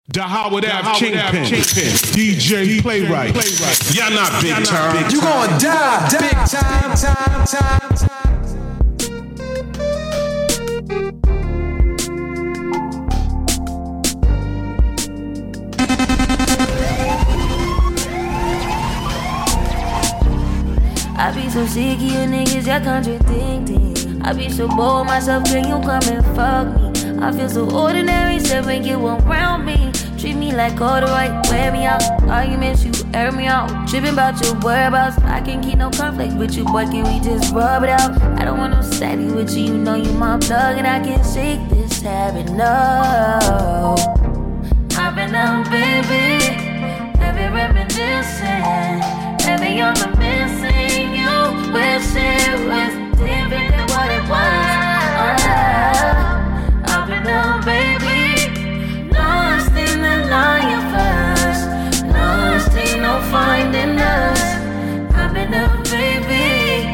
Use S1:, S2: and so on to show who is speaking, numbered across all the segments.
S1: The Howard Ave Kingpin, DJ Playwright. Y'all not big time.
S2: You gon' die, big time.
S3: I be so sick of you niggas, y'all contradicting. I be so bold myself, can you come and fuck me? I feel so ordinary, said when you around me. Treat me like all the right, wear me out. Arguments, you air me out. Tripping about your whereabouts. I can't keep no conflict with you, boy, can we just rub it out? I don't want no steady with you, you know you my plug. And I can't shake this habit, no. I've been out, baby. Heavy reminiscing. Heavy on the missing. You wish it was different than what it was. I've been out, baby. Lost in the lion first. Lost ain't no finding us. I've been out, baby.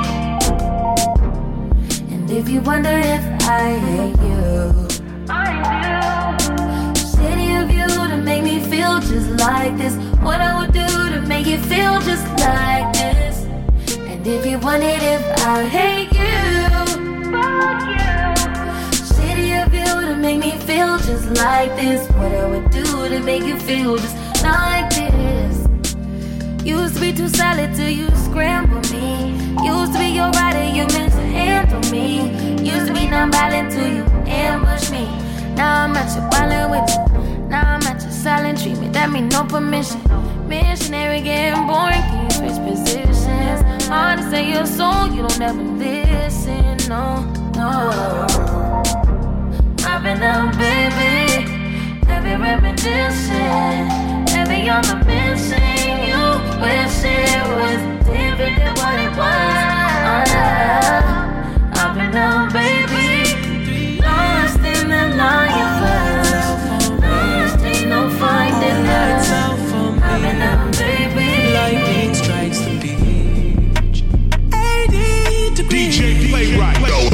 S3: And if you wonder if I hate you, I do. City of you to make me feel just like this. What I would do to make you feel just like this. And if you wondered if I hate you, fuck you. City of you to make me feel just like this. What I would do to make you feel just like this. Used to be too solid till you scramble me. Used to be your rider, you mishandle me. Used to be non-violent till you ambush me. Now I'm at your violent with you. Now I'm at your silent treatment. That mean no permission. Missionary getting boring, can you switch positions? Hard to say your soul, you don't ever listen, no. I've been out, baby. Heavy reminiscing. Heavy on the missing. You wish it was different than what it was. I've been out, baby. Lost in the lion first. Lost ain't no finding us. I've been out, baby.
S2: Lightning strikes the beach. 80 degrees.
S1: DJ Playwright.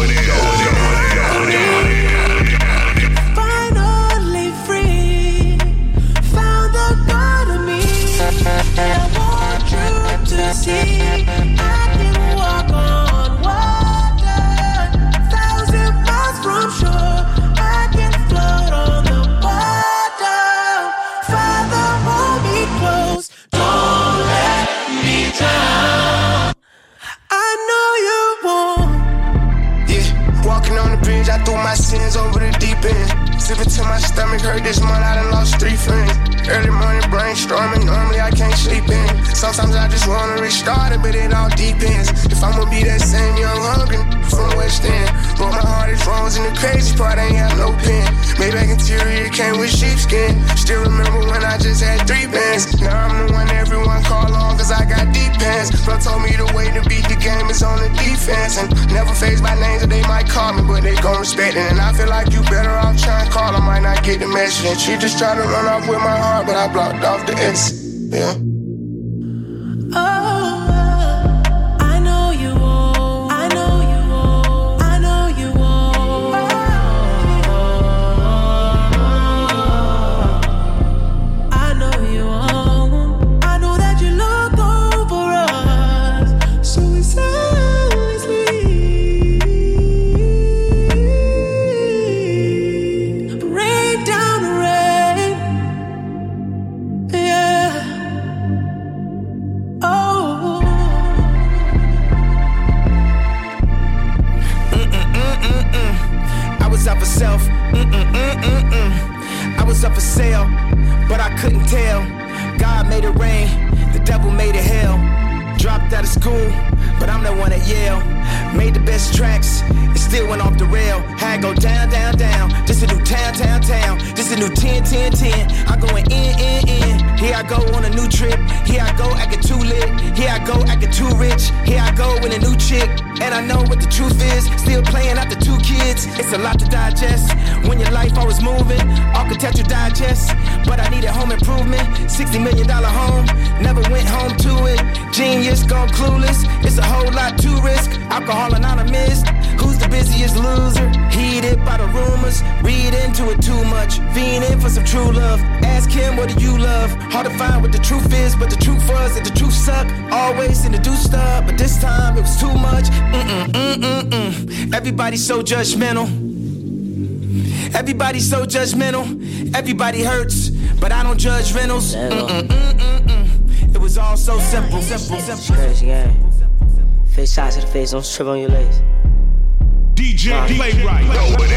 S2: Finally free. Found the part of me that I want you to see. I can walk on water, 1,000 miles from shore. I can float on the water. Father, hold me close. Don't let me down. I know you won't.
S4: Yeah, walking on the bridge, I threw my sins over the deep end. Sipping till my stomach hurt this month, I done lost 3 friends. Early morning brainstorming, normally I can't sleep in. Sometimes I just wanna restart it, but it all depends. If I'ma be that same young hungry from West End. But my heart is rose and the crazy part, I ain't have no pen. Maybach interior came with sheepskin. Still remember when I just had 3 bands. Now I'm the one everyone call on, cause I got deep pants. Bro told me the way to beat the game is on the defense. And never face my names that they might call me, but they gon' respect it. And I feel like you better off trying to call, I might not get the message. And she just tried to run off with my heart, but I blocked off the X. Yeah.
S2: I know you won't. I know you won't. I know you won't. I know you won't. I know that you look over us so silently. Rain down the rain. Yeah. Oh.
S5: I was up for self. I was up for sale, but I couldn't tell. God made it rain, the devil made it hell. Dropped out of school, but I'm the one at Yale. Made the best tracks, it still went off the rail. Had go down, down, down. This a new town, town, town. This a new 10, 10, 10. I'm going in. Here I go on a new trip. Here I go acting too lit. Here I go acting too rich. Here I go with a new chick. And I know what the truth is. Still playing after 2 kids. It's a lot to digest. When your life always moving, architecture digest. But I needed home improvement. $60 million home, never went home to it. Genius gone clueless, it's a whole lot to risk. Alcohol Anonymous, who's the busiest loser? Heated by the rumors, read into it too much. Fiending for some true love, ask him what do you love? Hard to find what the truth is, but the truth was that the truth sucked. Always in the do stuff, but this time it was too much. Everybody's so judgmental. Everybody's so judgmental. Everybody hurts, but I don't judge rentals. It was all so simple.
S6: Crazy game. Face shots to the face, don't trip on your legs.
S1: DJ Playwright.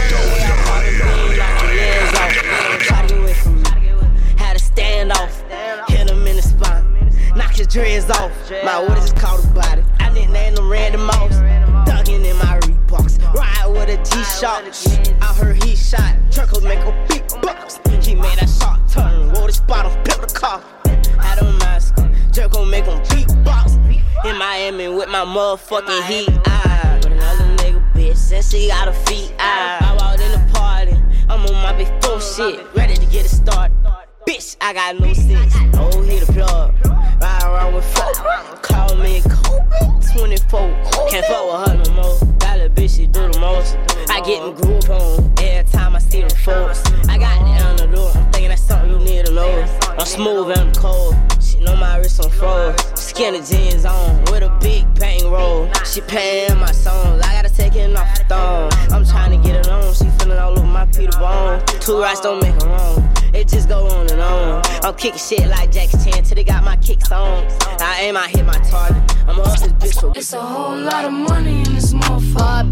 S6: Try to get away from me. Had to stand off. Hit him in the spine. Knock his dreads off. My what is called a body. I didn't name them random mouse. Dugging in my Reeboks. Ride with a G-Shock. I heard he shot. Truckles make a big box. He made that shot turn. Wore the spot on, built the car. Had a mask. Jerk gon' make him beatbox. In Miami with my motherfucking heat. With another nigga bitch. Since she got her feet. I walked in the party. I'm on my big full shit. Ready to get it started. Bitch, I got no sense. Oh, hit the plug. Ride around with fuck. Call me Kobe 24. Can't fuck with her no more. Got a bitch, she do the most. I get in group on every time I see them folks. I got the antidote. I'm thinking that's something you need to know. I'm smooth and I'm cold. She know my wrist on froze. Skinny jeans on with a big bang roll. She paying my songs. I gotta take it off the thong. I'm trying to get it on. She feeling all over my Peter Bone. Two rights don't make her wrong. It just go on and on. I'm kicking shit like Jackie Chan till they got my kicks on. I aim, I hit my target. I'm up this bitch for
S3: it's a whole lot of money in this motherfucker.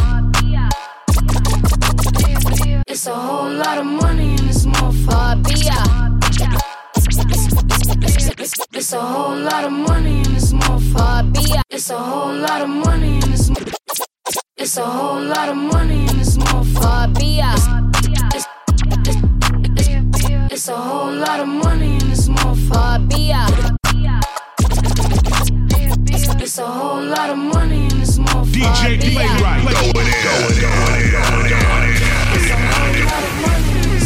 S3: It's a whole lot of money in this motherfucker. It's a whole lot of money in this motherfucker. It's a whole lot of money in this. It's a whole lot of money in this motherfucker. It's a whole lot of money in this motherfucker. It's a whole lot of money in this motherfucker.
S1: DJ Playwright.
S3: It's a whole lot of money in this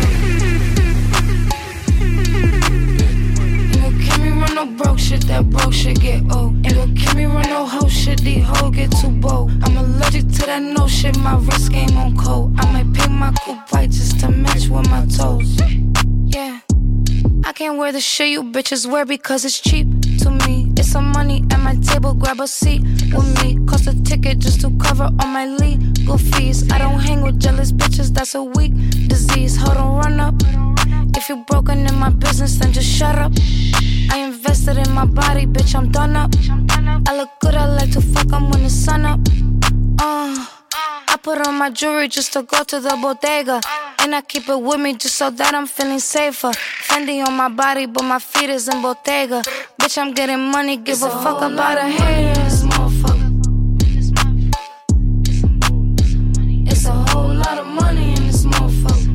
S3: motherfucker. You gon' keep me run no broke shit, that broke shit get old. You gon' keep me run no hoe shit, these hoes get too bold. I'm allergic to that no shit, my wrist game on cold. I might pick my coupe white just to match with my toes. Yeah, I can't wear the shit you bitches wear because it's cheap to me. It's some money at my table, grab a seat with me. Cost a ticket just to cover all my legal fees. I don't hang with jealous bitches, that's a weak disease. Hold on, run up. If you broken in my business, then just shut up. I invested in my body, bitch, I'm done up. I look good, I like to fuck, I'm when the sun up. I put on my jewelry just to go to the bodega. And I keep it with me just so that I'm feeling safer. Fendi on my body, but my feet is in Bottega. Bitch, I'm getting money, give a fuck about a haters, motherfucker. It's a whole lot of money in this motherfucker.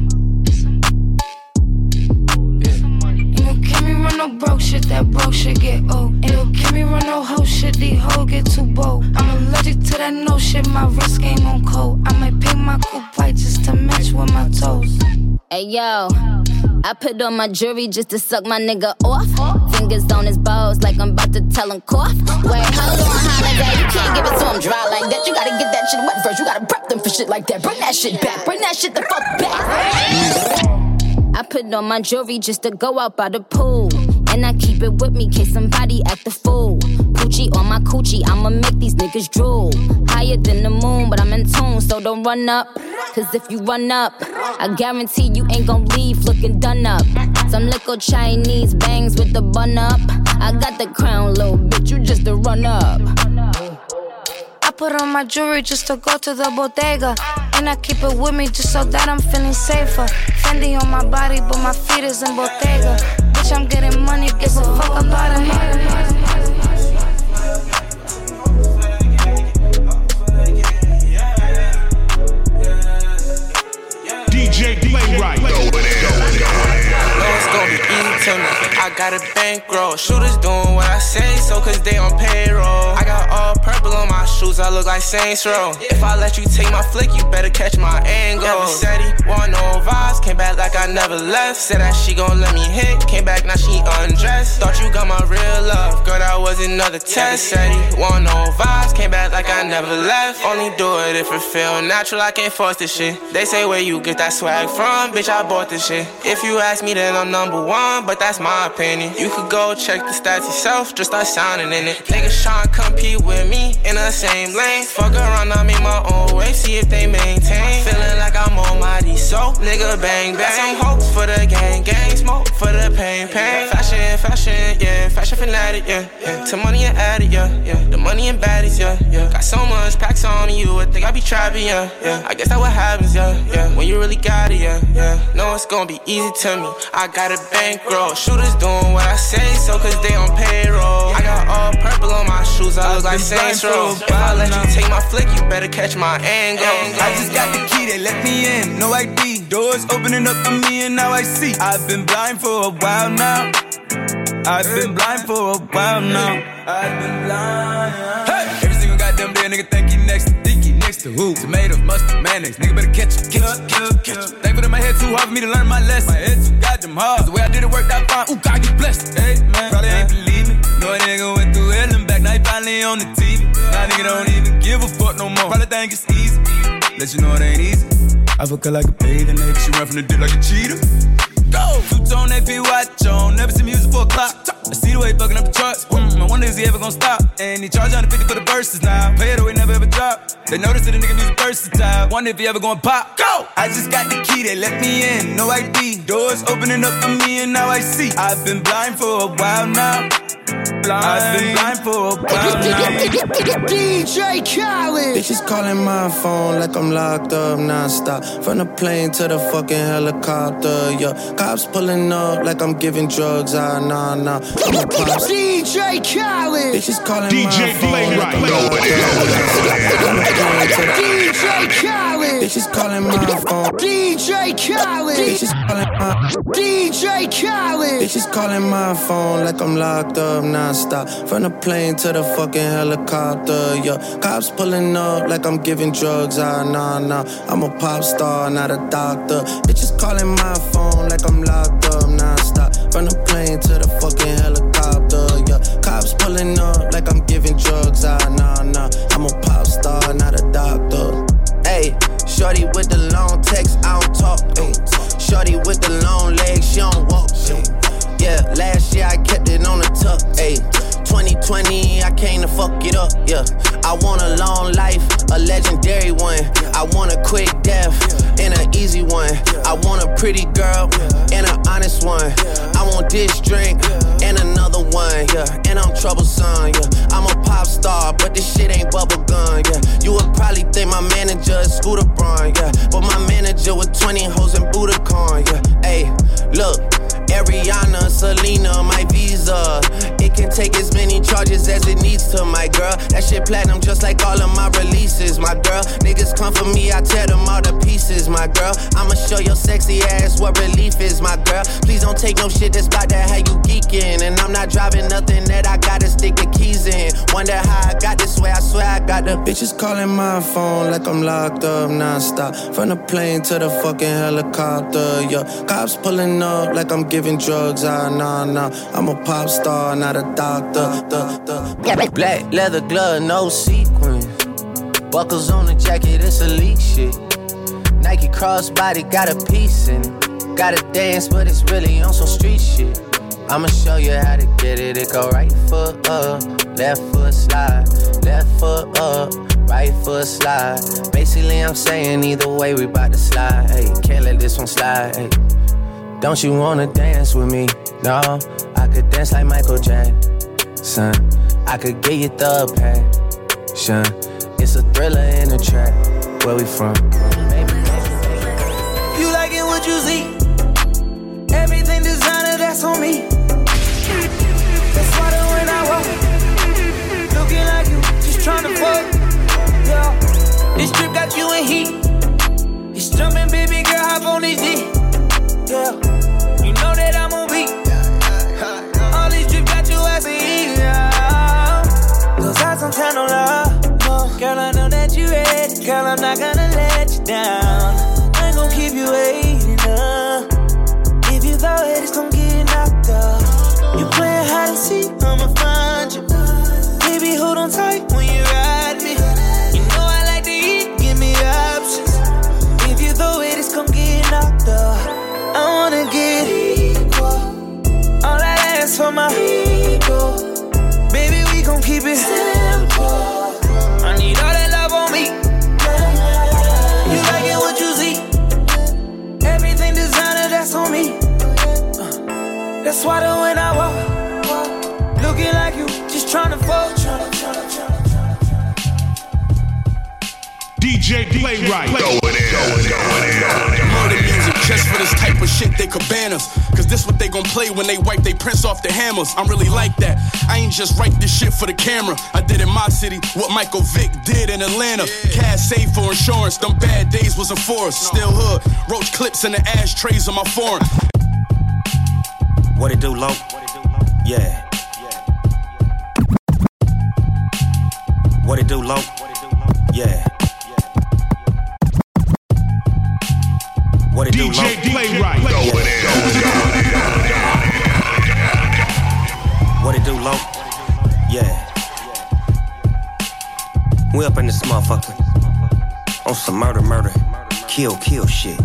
S3: Ain't gon' keep me run no broke shit, that broke shit get old. Ain't gon' keep me run no hoe shit, these hoes get too bold. I'm allergic to that no shit, my wrist game on cold. I might pick my coupe white just to match with my toes.
S7: Hey yo, I put on my jewelry just to suck my nigga off. Fingers on his balls like I'm about to tell him cough. Wait, hold on, holiday, you can't give it to him dry like that. You gotta get that shit wet first, you gotta prep them for shit like that. Bring that shit back, bring that shit the fuck back. I put on my jewelry just to go out by the pool. And I keep it with me in case somebody act the fool. Poochie on my coochie, I'ma make these niggas drool. Higher than the moon, but I'm in tune, so don't run up. Cause if you run up, I guarantee you ain't gon' leave looking done up. Some little Chinese bangs with the bun up. I got the crown, little bitch, you just a run up.
S3: I put on my jewelry just to go to the bodega. And I keep it with me just so that I'm feeling safer. Fendi on my body, but my feet is in Bottega. Bitch, I'm getting money, give a fuck about a hater.
S1: DJ Playwright.
S5: It's gonna be easy tonight. I
S8: got a bankroll. Shooters doing what I say, so cause they on payroll. I got all purple on my shoes, I look like Saints Row. If I let you take my flick, you better catch my angle. Never said he want no vibes, came back like I never left. Said that she gon' let me hit, came back now she undressed. Thought you got my real love, girl, that was another test. Said he want no vibes, came back like I never left. Only do it if it feel natural, I can't force this shit. They say where you get that swag from, bitch, I bought this shit. If you ask me, then I'm number one, but that's my opinion. You could go check the stats yourself, just start sounding in it. Niggas tryna compete with me in the same lane. Fuck around, I make my own way, see if they maintain. Feeling like I'm on my D, so nigga bang bang. Some hopes for the gang, smoke for the pain. Fashion, yeah, fashion fanatic, yeah. To money and addict, yeah. The money and baddies, yeah. Got so much packs on me, you would think I be trapping, yeah. I guess that's what happens, yeah. When you really got it, yeah. No, it's gonna be easy to me. I got a bankroll. Shooters doing what I say, so cause they on payroll. I got all purple on my shoes, I look like Saints Row. If I let you take my flick, you better catch my angle.
S5: I just got the key, they let me in, no ID. Doors opening up for me and now I see. I've been blind for a while now. I've been blind for a while now. I've been blind. Hey! Every single goddamn day, nigga think he next to Dinky. Next to who? Tomatoes, mustard, mayonnaise. Nigga better catch it. Thankful that my head too hard for me to learn my lesson. My head too goddamn hard. Cause the way I did it worked out fine. Ooh, God, get blessed. Hey, man. Probably ain't believe me. No nigga went through hell and back. Now he finally on the TV. Now nigga don't even give a fuck no more. Probably think it's easy. Let you know it ain't easy. I fuck her like a bathing ape. She run from the dick like a cheetah. Go! Two-tone AP watch on. Never seen music for a clock. I see the way he fucking up the charts. I wonder is he ever gonna stop? And he charge 150 for the verses now. Pay it away, never ever drop. They notice that the nigga music versatile. Wonder if he ever gonna pop. Go! I just got the key, they let me in. No ID. Doors opening up for me and now I see. I've been blind for a while now. I've been blind for a while now.
S2: DJ Khaled.
S4: Bitches calling my phone like I'm locked up non-stop. From the plane to the fucking helicopter, yeah. Cops pulling up like I'm giving drugs, nah. I'm a pop.
S2: DJ Khaled.
S4: Bitches calling
S1: DJ
S4: my phone like I'm locked up.
S2: DJ Khaled.
S4: Bitches calling my phone.
S2: DJ Khaled.
S4: Bitches calling my
S2: DJ Khaled.
S4: Bitches calling my phone like I'm locked up non-stop. From the plane to the fucking helicopter, yeah. Cops pulling up like I'm giving drugs, nah. I'm a pop star, not a doctor. Bitches calling my phone like I'm locked up non-stop. From the plane to the fucking helicopter, yeah. Cops pulling up like I'm giving drugs, nah. I'm a pop star, not a doctor. Ayy, shorty with the long text, I don't talk. Ayy, shorty with the long legs, she don't walk. Yeah, last year I kept it on the tuck. Ayy, 2020 I came to fuck it up. Yeah, I want a long life, a legendary one. I want a quick death and an easy one. I want a pretty girl and an honest one. I want this drink and another one. Yeah, and I'm troublesome. Yeah, I'm a pop star, but this shit ain't bubblegum. Yeah, you would probably think my manager is Scooter Braun. Yeah, but my manager with 20 hoes and Budokan. Yeah, ayy, look. Ariana, Selena, my Visa. It can take as many charges as it needs to, my girl. That shit platinum just like all of my releases, my girl. Niggas come for me, I tear them all to pieces, my girl. I'ma show your sexy ass what relief is, my girl. Please don't take no shit that's about to have you geeking. And I'm not driving nothing that I gotta stick the keys in. Wonder how I got this way, I swear I got the bitches calling my phone like I'm locked up non-stop. From the plane to the fucking helicopter, yeah. Cops pulling up like I'm giving drugs, nah. I'm a pop star, not a doctor. Black leather glove, no sequins. Buckles on the jacket, it's elite shit. Nike crossbody got a piece in it. Gotta dance, but it's really on some street shit. I'ma show you how to get it. It go right foot up, left foot slide. Left foot up, right foot slide. Basically, I'm saying either way, we bout to slide. Hey, can't let this one slide. Hey. Don't you wanna dance with me? No, I could dance like Michael Jackson. I could get you the passion. It's a thriller in the track. Where we from? Baby.
S2: You like it what you see? Everything designer, that's on me. That's why when I walk, looking like you, just tryna fuck. Yeah, this trip got you in heat. It's jumping, baby girl, hop on this D. Yeah, you know that I'm on beat.
S9: Girl, I'm not gonna let you down. I ain't gon' keep you waiting up. If you throw it, it's gon' get knocked up. You playing hide and seek, I'ma find you. Baby, hold on tight when you ride me. You know I like to eat, give me options. If you throw it, it's gon' get knocked up. I wanna get equal. All that ass for my ego. Baby, we gon' keep it simple. I need all that love on me. You like it what you see. Everything designer, that's on me. That's why the when I walk, looking like you, just tryna fall.
S1: DJ Playwright.
S10: Murder music just for this type of shit, they cabanas. Cause this what they gon' play when they wipe they prints off the hammers. I'm really like that. I ain't just write this shit for the camera. I did in my city what Michael Vick did in Atlanta. Cash saved for insurance, them bad days wasn't for us. Still hood, roach clips in the ashtrays on my foreign.
S11: What it do, low? Yeah. What it do, low? Yeah. What it do, low?
S1: DJ Playwright.
S11: What it do, low? Yeah. We up in this motherfucker. On some murder, kill shit.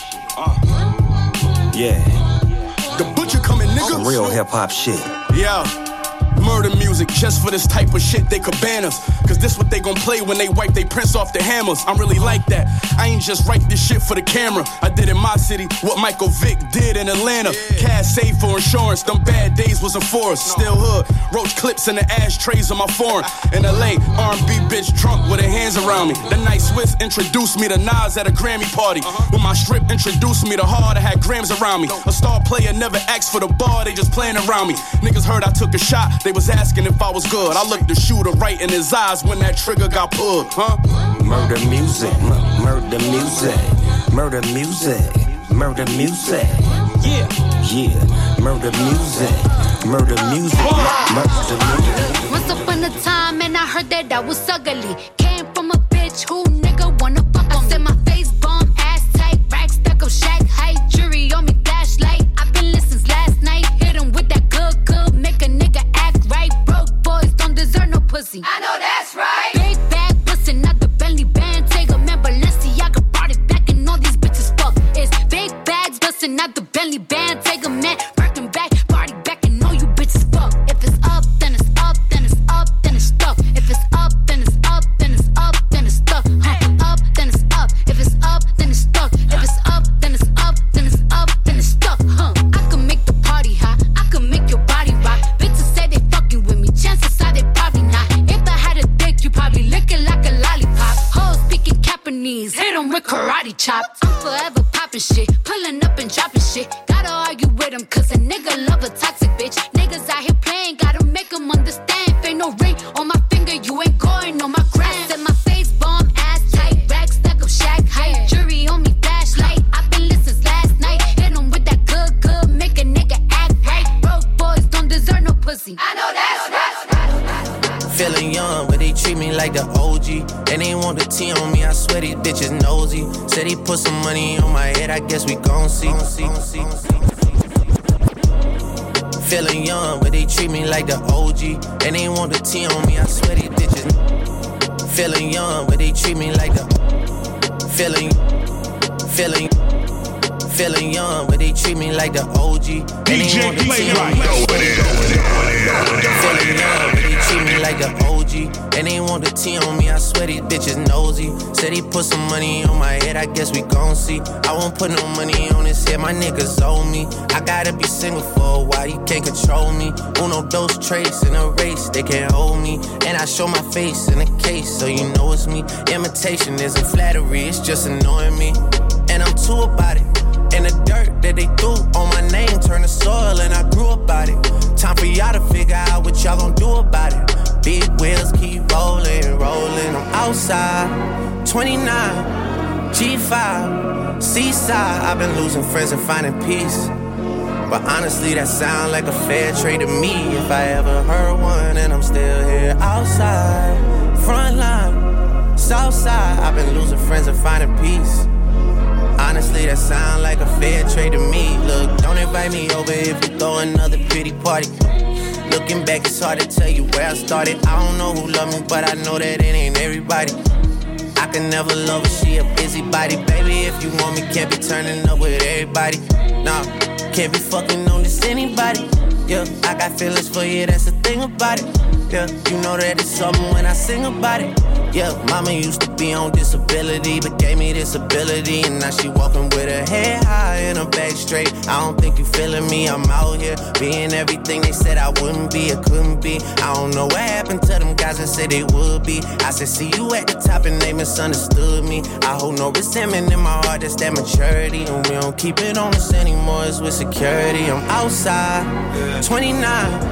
S11: Yeah.
S10: The butcher coming, nigga.
S11: Some real hip-hop shit.
S10: Yeah. Murder music just for this type of shit, they cabanas. Cause this what they gon' play when they wipe they prints off the hammers. I'm really like that. I ain't just write this shit for the camera. I did in my city what Michael Vick did in Atlanta. Cash saved for insurance, them bad days wasn't for us. Still hood, roach clips in the ashtrays on my foreign. In LA, R&B bitch drunk with her hands around me. The night Swiss introduced me to Nas at a Grammy party. When my strip introduced me to Hard, I had grams around me. A star player never asked for the bar, they just playing around me. Niggas heard I took a shot, they was asking if I was good. I looked the shooter right in his eyes when that trigger got pulled, huh?
S11: Murder music, murder music, murder music, murder music.
S10: Yeah.
S11: Yeah, murder music, murder music, murder music.
S12: Once upon a time and I heard that I was ugly. Came from a bitch who nigga wanna fuck on me. Said my face bomb, ass tight, rack stuck up, shack height, jury on me, flashlight. I've been listening last night, hit him with that good, make a nigga act right. Broke boys don't deserve no pussy. I know that's right. Big bag, bustin' out the Bentley band, take a man, Balenciaga brought it back and all these bitches fuck. It's big bags, bustin' out the Bentley band, take a man, Birkin back, party back and all you bitches fuck. If it's up, then it's up, then it's up, then it's stuck. If it's up, then it's up, then it's up, then it's stuck. Up, then it's up. If it's up, then it's stuck. If it's up, then it's up, then it's up, then it's stuck. I can make the party hot, I can make your body rock. Bitches say they fucking with me, chances are they probably not. If I had a dick, you probably lick it like a lollipop. Hoes speaking Japanese, hit 'em with karate chops. I'm forever popping shit, pulling up and dropping shit. Gotta argue with 'em cause a nigga love a toxic bitch. Niggas out here playing, gotta make 'em understand. If ain't no ring on my finger, you ain't going on my gram. Said my face bomb, ass tight, rack stuck up, shack height, jury on me, flashlight. I've been listening last night, hit 'em with that good, make a nigga act right. Broke boys don't deserve no pussy. I know that's right.
S13: Feeling young, but they treat me like the OG. And they want the T on me, I swear these bitches nosy. Said he put some money on my head, I guess we gon' see. Feeling young, but they treat me like the OG. And they want the T on me, I swear these bitches. Feeling young, but they treat me like the. Feeling young, but they treat me like the OG. And they want the T on me. Feeling young, but they treat me like the OG. And they want the T on me, I swear these bitches nosy. Said he put some money on my head, I guess we gon' see. I won't put no money on his head, my niggas owe me. I gotta be single for a while, you can't control me. Uno, dos, trace in a race, they can't hold me. And I show my face in a case, so you know it's me. Imitation isn't flattery, it's just annoying me. And I'm too about it. And the dirt that they threw on my name turned to soil and I grew about it. Time for y'all to figure out what y'all gon' do about it. Big wheels keep rolling. I'm outside, 29, G5, Seaside. I've been losing friends and finding peace. But honestly, that sound like a fair trade to me. If I ever heard one, and I'm still here outside, front line, Southside, I've been losing friends and finding peace. Honestly, that sound like a fair trade to me. Look, don't invite me over if you throw another pretty party. Looking back, it's hard to tell you where I started. I don't know who loved me, but I know that it ain't everybody. I can never love her, she a busybody. Baby, if you want me, can't be turning up with everybody. Nah, can't be fucking on this anybody. Yeah, I got feelings for you, that's the thing about it. Yeah, you know that it's something when I sing about it. Yeah, mama used to be on disability, but gave me this ability. And now she walking with her head high and her back straight. I don't think you feeling me, I'm out here being everything they said I wouldn't be, or couldn't be. I don't know what happened to them guys that said they would be. I said, see you at the top and they misunderstood me. I hold no resentment in my heart, that's that maturity. And we don't keep it on us anymore, it's with security. I'm outside, 29,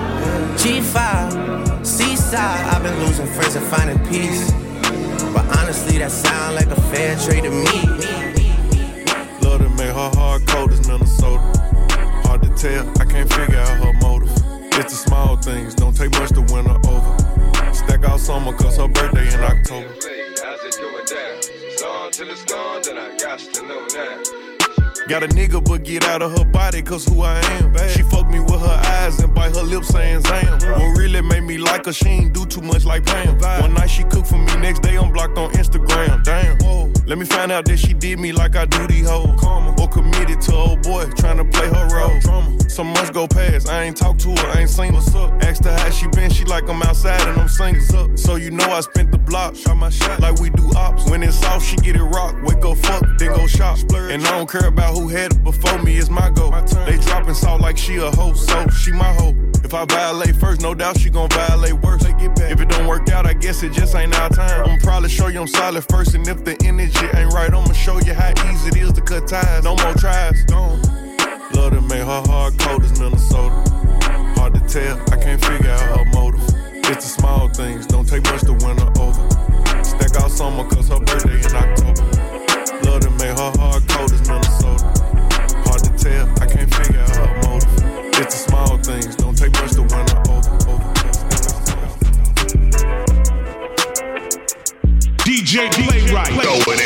S13: G5, Seaside. I've been losing friends and finding peace. But honestly, that sound like a fair trade to me.
S14: Love to make her heart cold as Minnesota. Hard to tell, I can't figure out her motive. It's the small things, don't take much to win her over. Stack out summer cause her birthday in October.
S15: How's it going down? It's on till it's gone, then I got to know now.
S14: Got a nigga but get out of her body cause who I am. She fuck me with her eyes and bite her lips saying Zam. What really made me like her, she ain't do too much like Pam. One night she cooked for me, next day I'm blocked on Instagram. Damn, whoa. Let me find out that she did me like I do these hoes. Or committed to old boy, trying to play her role. Some months go past, I ain't talked to her, I ain't seen what's up. Asked her how she been, she like I'm outside and I'm singles up. So you know I spent the block, shot my shot like we do ops. When it's off, she get it rock, wake up fuck, then go shop. And I don't care about who had it before me, it's my goal. They dropping salt like she a hoe, so she my hoe. If I violate first, no doubt she gon' violate worse. If it don't work out, I guess it just ain't our time. I'ma probably show you I'm solid first, and if the energy ain't right, I'ma show you how easy it is to cut ties. No more tries, gone. Love to make her heart cold as Minnesota. Hard to tell, I can't figure out her motive. It's the small things, don't take much to win her over. Stack out summer cause her birthday in October. Love to make her heart cold as Minnesota. Hard to tell, I can't figure out her motive. It's the small things, don't take much to win her over.
S1: DJ Playwright. Going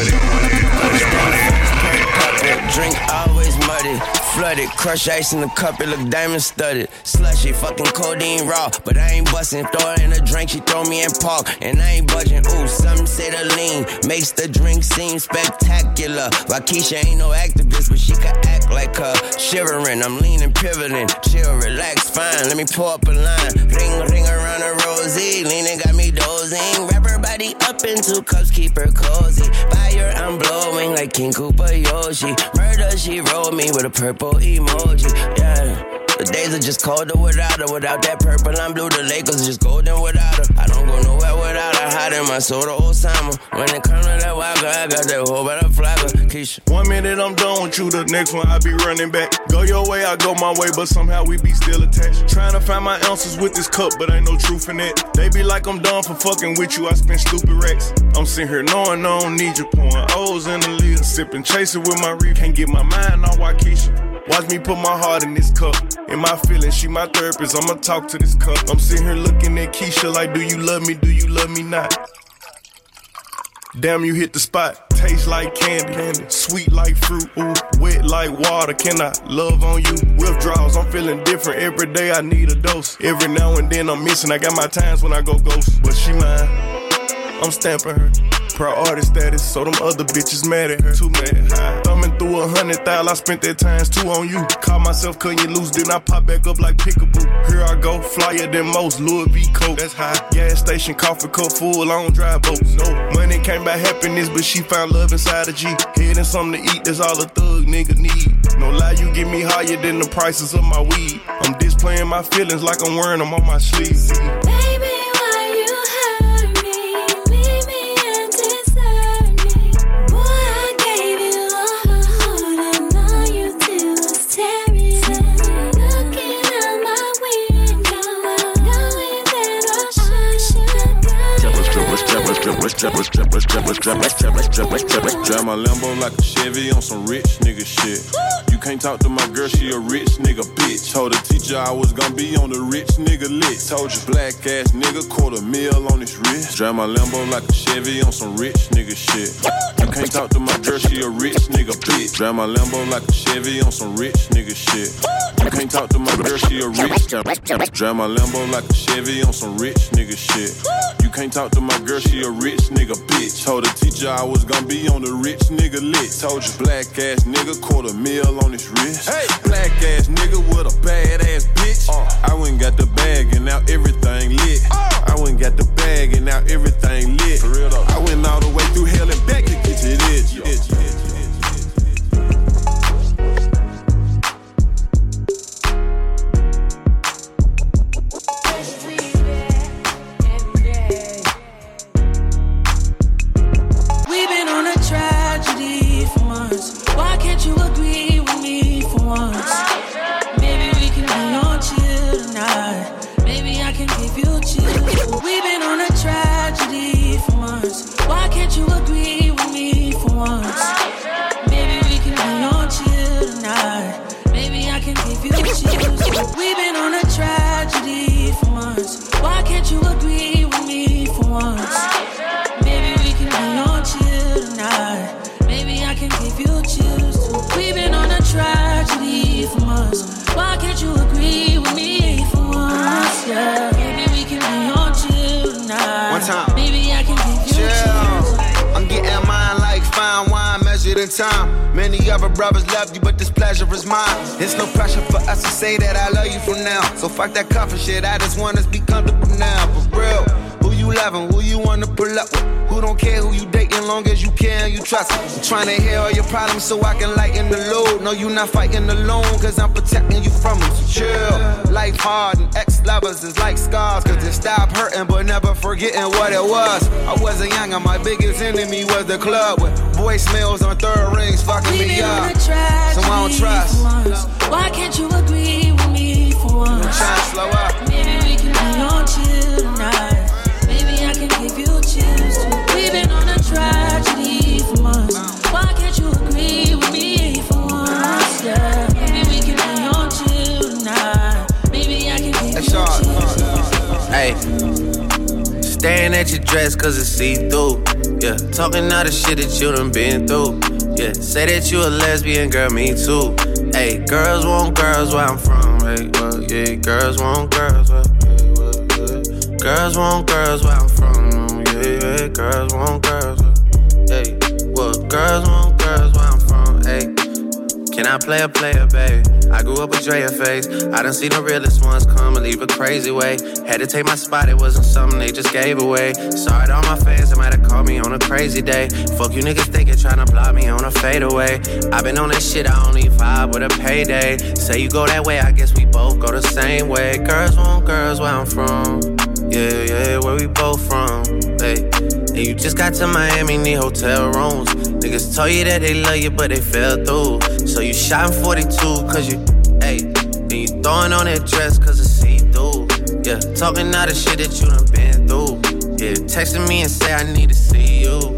S1: in.
S16: Drink always muddy, flooded, crush ice in the cup, it look diamond studded. Slushy, fucking codeine raw, but I ain't bustin'. Throw her in a drink, she throw me in park, and I ain't budging. Ooh, some say the lean makes the drink seem spectacular. Waukesha ain't no activist, but she could act like her. Shivering, I'm leaning, pivoting, chill, relax, fine. Let me pour up a line, ring around a rosy, leaning got me dozing. Wrap her body up in 2 cups, keep her cozy. Fire, I'm blowing like King Koopa Yoshi. Murder, she rolled me with a purple emoji, yeah. The days are just colder without her. Without that purple, I'm blue. The Lakers are just golden without her. I don't go nowhere without her. Hiding my soul to Osama. When it comes to that wagga, I got that whole better flagger. Keisha.
S14: 1 minute I'm done with you, the next one I be running back. Go your way, I go my way, but somehow we be still attached. Trying to find my ounces with this cup, but ain't no truth in it. They be like I'm done for fucking with you, I spend stupid racks. I'm sitting here knowing I don't need you, pouring O's in the lid. Sipping, chasing with my reef, can't get my mind on Waukesha. Watch me put my heart in this cup. In my feelings, she my therapist, I'ma talk to this cup. I'm sitting here looking at Keisha like, do you love me not? Damn, you hit the spot. Taste like candy, sweet like fruit, ooh, wet like water. Can I love on you? Withdrawals, I'm feeling different. Every day I need a dose. Every now and then I'm missing. I got my times when I go ghost, but she mine. I'm stamping her. Priority status, so them other bitches mad at her. Too mad, high. Thumbing through 100,000, I spent that times 2 on you. Caught myself cutting you loose, then I pop back up like Pickaboo. Here I go, flyer than most, Louis V. Coke. That's high. Gas station, coffee cup full, I don't drive boats. No, money came by happiness, but she found love inside a G. Head and something to eat, that's all a thug nigga need. No lie, you get me higher than the prices of my weed. I'm displaying my feelings like I'm wearing them on my sleeve.
S2: Baby, why you hurt me? Leave me and desert me. Boy, I gave you all my heart and all you did was tear it up. Looking out my window, knowing that I should go.
S17: Drive my Lambo like a Chevy on some rich nigga shit.
S1: You can't talk to my girl, she a rich nigga bitch. Told the teacher I was gonna be on the rich nigga list. Told you black ass nigga, $250,000 on his wrist. Drive my Lambo like a Chevy on some rich nigga shit. You can't talk to my girl, she a rich nigga bitch. Drive my Lambo like a Chevy on some rich nigga shit. You can't talk to my girl, she a rich. Drive my Lambo like a Chevy on some rich nigga shit. You can't talk to my girl, she a rich nigga bitch. Told the teacher I was gonna be on the rich nigga list. Told you black ass nigga, $250,000 on his wrist. Hey, black ass nigga with a bad ass bitch. I went got the bag and now everything lit. I went got the bag and now everything lit. For real though. I went all the way through hell and back to get to this.
S2: We've been on a tragedy for months. Why can't you agree with me for once? Maybe we can be on chill tonight. Maybe I can give you chills too. We've been on a tragedy for months. Why can't you agree with me for once? Yeah, maybe we can be on chill tonight.
S5: One time.
S2: Maybe I can give you chills.
S5: I'm getting mine like fine wine measured in time. Many other brothers love you, but this pleasure is mine. There's no pressure for us to say that I love you from now. So fuck that comfort shit, I just want us to be comfortable now. For real, who you loving, who you wanna pull up with? Who don't care who you dating, long as you care and you trust it. I'm trying to hear all your problems so I can lighten the load. No, you not fighting alone, cause I'm protecting you from them. So chill, life hard and ex-lovers is like scars. Cause it stopped hurting but never forgetting what it was. I wasn't young and my biggest enemy was the club with voicemails on third rings fucking me up. So I don't trust.
S2: Why can't you agree with me for once?
S5: I'm trying to slow up.
S2: Maybe we can be on chill tonight. Maybe I can give you chills too. We've been on a tragedy for months. Why can't you agree with me for once? Yeah, maybe we can be on chill tonight. Maybe I can give you chills.
S13: Hey, staring at your dress cause it's see-through. Yeah, talking all the shit that you done been through. Yeah, say that you a lesbian, girl, me too. Hey, girls want girls where I'm from. Hey, well, yeah, girls want girls where, girls want girls where I'm from. Yeah, girls want girls where, hey, well, girls want girls where I'm from. Hey, can I play a player, baby? I grew up with Drea face. I done seen the realest ones come and leave a crazy way. Had to take my spot, it wasn't something they just gave away. Sorry to all my fans, they might have called me on a crazy day. Fuck you niggas thinking, tryna block me on a fadeaway. I been on that shit, I only vibe with a payday. Say you go that way, I guess we both go the same way. Girls want girls where I'm from. Yeah, yeah, where we both from. Hey, and you just got to Miami, need hotel rooms. Niggas told you that they love you, but they fell through. So you shot in 42, cause you, hey, and you throwing on that dress, cause it's see-through. Yeah, talking all the shit that you done been through. Yeah, texting me and say I need to see you.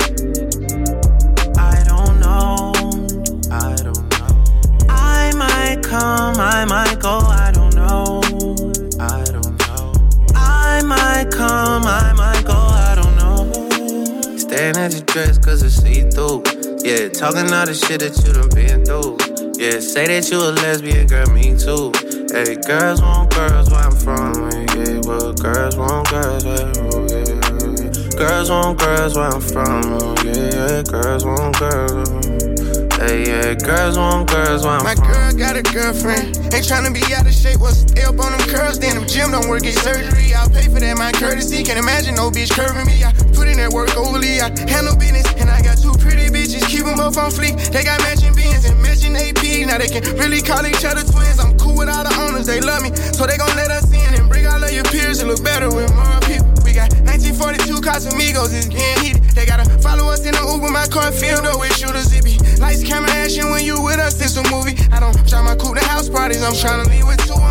S13: I don't know, I don't know. I might come, I might go, I don't know, I don't know. I might come, I might go, I don't know. Staring at your dress cause it's see-through. Yeah, talking all the shit that you done been through. Yeah, say that you a lesbian, girl, me too. Hey, girls want girls where I'm from. Yeah, well, girls want girls where, oh, yeah. Girls want girls where I'm from. Oh, yeah, girls want girls. Hey, yeah, girls want girls where I'm from.
S4: My girl got a girlfriend. Ain't tryna be out of shape. What's stay up on them curls? Then them gym don't work, get surgery. I'll pay for that, my courtesy. Can't imagine no bitch curving me. I put in that work overly. I handle business. And I got two pretty bitches. Keep them both on fleek. They got matching beans and matching AP. Now they can really call each other twins. I'm cool with all the owners. They love me. So they gon' let us in and bring all of your peers. It look better with more people. We got 1942 Casamigos. It's getting heated. They gotta follow us in the Uber. My car filled up with shooters. It be lights, camera, action. When you with us, it's a movie. I don't try my coupe to house parties. I'm tryna leave with two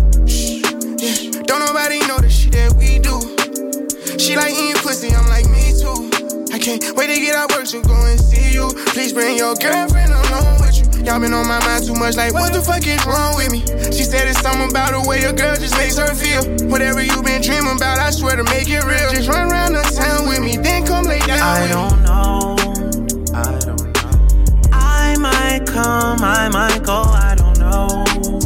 S4: yeah. Don't nobody know the shit that we do. She like eating pussy, I'm like me too. I can't wait to get out work to go and see you. Please bring your girlfriend along with you. Y'all been on my mind too much, like what the fuck is wrong with me? She said it's something about the way a girl just makes her feel. Whatever you been dreaming about, I swear to make it real. Just run around the town with me, then come lay down
S9: I
S4: with
S9: don't know. I might come, I might go, I don't know.